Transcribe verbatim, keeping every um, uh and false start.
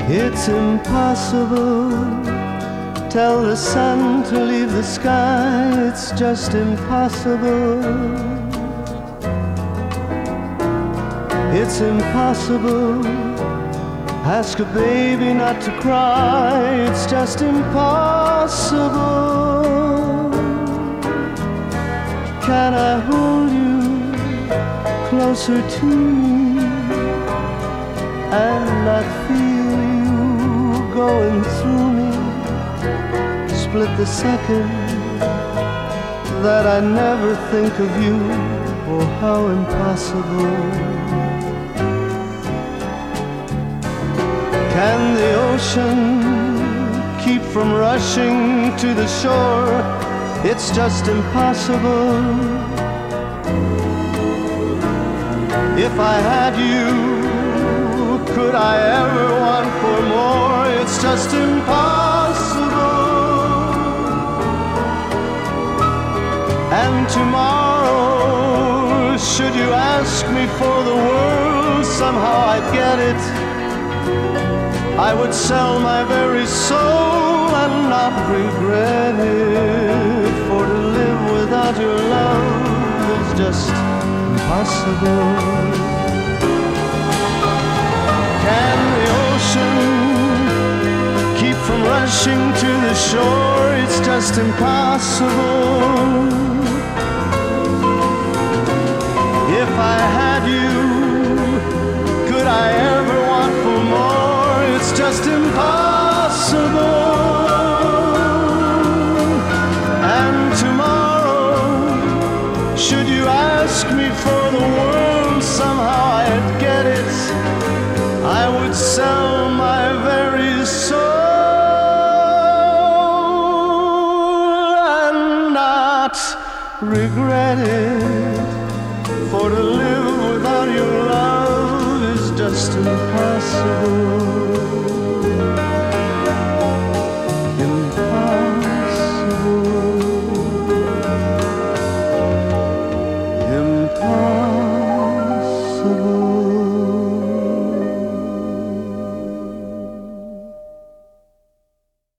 It's impossible. Tell the sun to leave the sky. It's just impossible. It's impossible. Ask a baby not to cry. It's just impossible. Can I hold you closer to me and not feel you going through me? Split the second that I never think of you. Oh, how impossible. Can the ocean keep from rushing to the shore? It's just impossible. If I had you, could I ever want for more? It's just impossible. And tomorrow, should you ask me for the world, somehow I'd get it. I would sell my very soul and not regret it. For to live without your love is just impossible. Can the ocean keep from rushing to the shore? It's just impossible. If I had you, could I ever want for more? It's just impossible. And tomorrow, should you ask me for the world, somehow I'd get it. I would sell my very soul and not regret it.